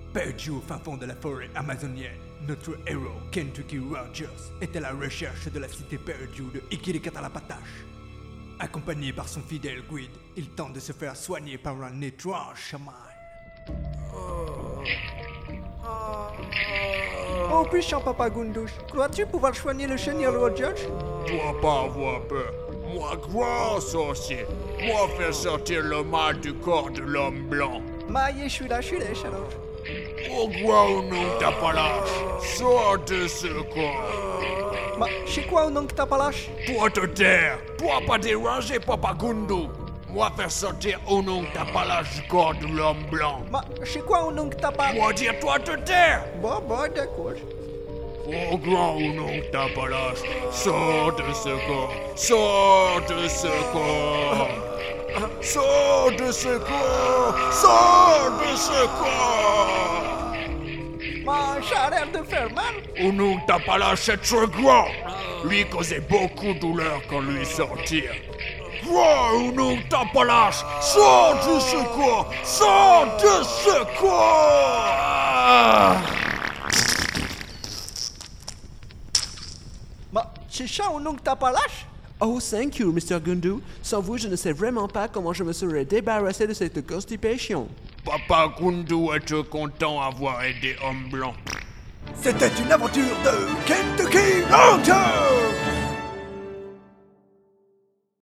Perdu au fin fond de la forêt amazonienne, notre héros, Kentucky Rogers, est à la recherche de la cité perdue de Ikirikatalapatash. Accompagné par son fidèle guide, il tente de se faire soigner par un étrange chaman. Oh puissant Papa Gundouche, crois-tu pouvoir soigner le seigneur Rogers? Dois pas avoir peur. Moi, grand sorcier, moi faire sortir le mal du corps de l'homme blanc. Maïe, je suis là, alors. Pourquoi ou non t'as pas lâche? Sors de ce corps. C'est quoi au nom que t'as pas lâche? Toi te taire. Toi pas déranger Papa Gundu. Moi faire sortir au nom que t'as pas lâche du corps de l'homme blanc. C'est quoi au nom que t'as pas? Moi dire toi te taire. Bon, d'accord. Au grand ou non que t'as pas lâche. Sors de ce corps. Sors de ce corps. Sors de ce corps. Sors de ce corps. Ça a l'air de faire mal. Ou non que t'as pas lâché trop grand. Lui causait beaucoup de douleur quand lui sortir. Quoi ou non que t'as pas lâche. Sors de ce corps. Sors de ce corps. C'est ça au nom que t'as pas lâche? Oh, thank you, Mr. Gundu. Sans vous, je ne sais vraiment pas comment je me serais débarrassé de cette constipation. Papa Gundu est content d'avoir aidé Homme Blanc. C'était une aventure de Kentucky Rogers!